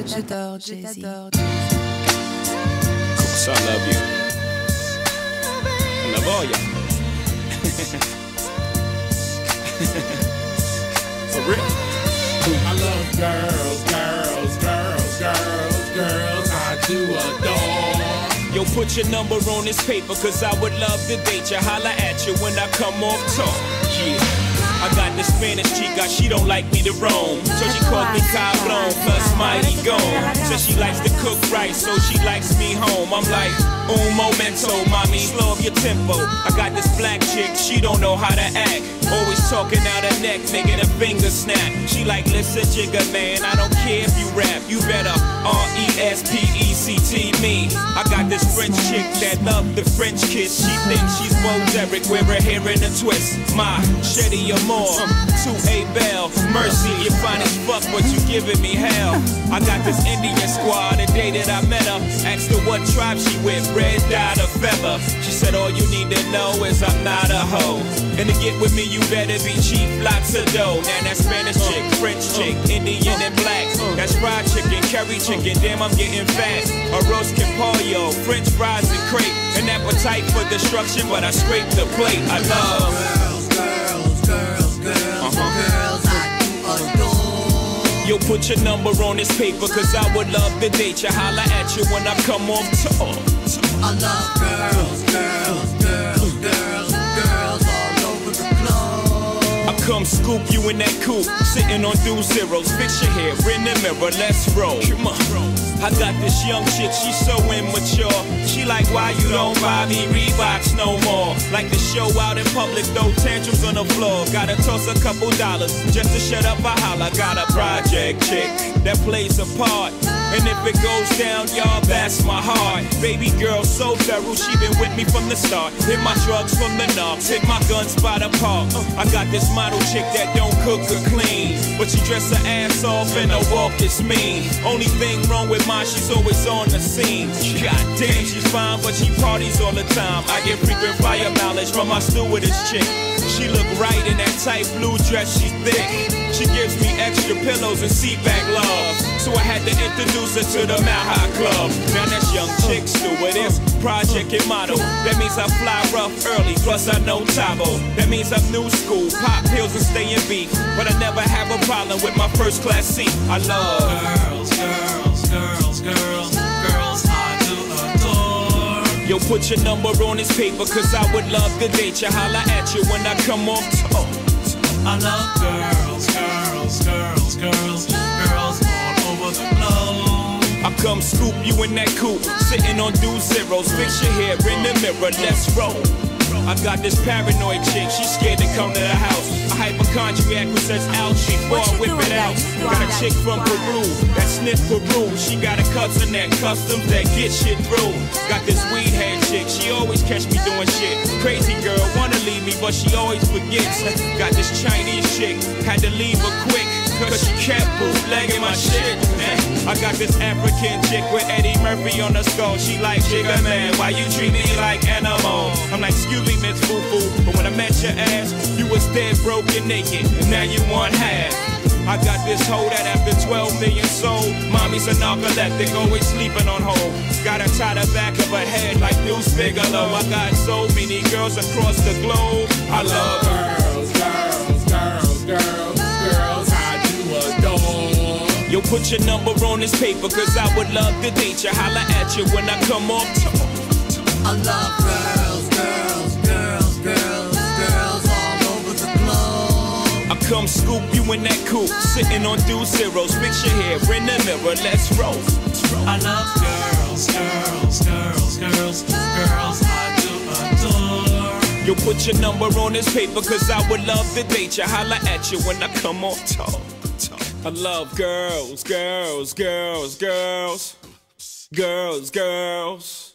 Jay-Z. So I love you. I love all y'all. For real. I love girls, girls, girls, girls, girls. I do adore. Yo, put your number on this paper, cause I would love to date you. Holla at you when I come off talk. Yeah. I got the Spanish chica, she don't like me to roam. So she calls me Cablon, plus Mighty Gone. Says she likes to cook right, so she likes me home. I'm like, un momento, mommy, slow up your tempo. I got this black chick, she don't know how to act. Always talking out her neck, making a finger snap. She like, listen, jigger man, I don't care if you rap. You better R-E-S-P-E-C-T me. I got this French chick that love the French kiss. She thinks she's Bo Derek, wear her hair in a twist. My Shetty Amore, to A-Bell. Mercy, you fine as fuck, but you giving me hell. I got this Indian squad, the day that I met her. Asked her what tribe she with, red dye or feather. She said all you need to know is I'm not a hoe. And to get with me, you better be cheap, lots of dough. Now that Spanish chick, French chick, Indian and black. That's fried chicken, curry chicken, damn I'm getting fat. Arroz con pollo, French fries and crepe. An appetite for destruction, but I scrape the plate. I love girls, girls, girls, girls, girls I do adore. Yo, put your number on this paper, cause I would love to date you. Holla at you when I come off tour. I love girls, girls, girls, girls, girls all over the globe. I come scoop you in that coupe, sitting on 2 zeros. Fix your hair in the mirror, let's roll. Come on. I got this young chick, she's so immature. She like, why you don't buy me Reeboks no more? Like to show out in public, throw tantrums on the floor. Gotta toss a couple dollars just to shut up a holler. Got a project chick that plays a part. And if it goes down, y'all, that's my heart. Baby girl so thorough, she been with me from the start. Hit my drugs from the knobs, hit my guns by the park. I got this model chick that don't cook or clean, but she dress her ass off and her walk is mean. Only thing wrong with mine, she's always on the scene. God damn, she's fine, but she parties all the time. I get frequent fire mileage from my stewardess chick. She look right in that tight blue dress, she's thick. She gives me extra pillows and seat back love. So I had to introduce her to the Mile High Club. Now that's young chick stewardess, project and model. That means I fly rough early, plus I know Tabo. That means I'm new school, pop pills and stay in beat. But I never have a problem with my first class seat. I love girls, girls, girls, girls, girls I do adore. Yo, put your number on this paper, cause I would love to date you. Holla at you when I come off tour. I love girls, girls, girls, girls, girls all over the globe. I come scoop you in that coupe, sitting on 2 zeros. Fix your hair in the mirror, let's roll. I got this paranoid chick, she's scared to come to the house. A hypochondriac who says ouchie, boy, whip it out. Got a chick from Peru that sniff Peru. She got a cousin that customs that get shit through. Got this weed head chick, she always catch me doing shit. Crazy girl, wanna leave me, but she always forgets. Got this Chinese chick, had to leave her quick, cause she kept bootlegging my shit. I got this African chick with Eddie Murphy on the skull. She like, Jigga man, why you treat me like animal? I'm like, excuse me, Miss Foo-Foo, but when I met your ass, you was dead, broken, naked, and now you want half. I got this hoe that after 12 million sold, mommy's a narcoleptic, always sleeping on hold. Got her tie the back of her head like Deuce Bigelow. I got so many girls across the globe. I love girls, girls, girls, girls, girls I do adore. Yo, put your number on this paper, cause I would love to date you. Holla at you when I come off tour. I love girls, girls, girls, girls, girls all over the globe. I come scoop you in that coupe, sitting on 2 zeros. Fix your hair in the mirror, let's roll. I love girls, girls, girls, girls, girls I do adore. Yo, put your number on this paper, cause I would love to date you. Holla at you when I come off tour. I love girls, girls, girls, girls, girls, girls.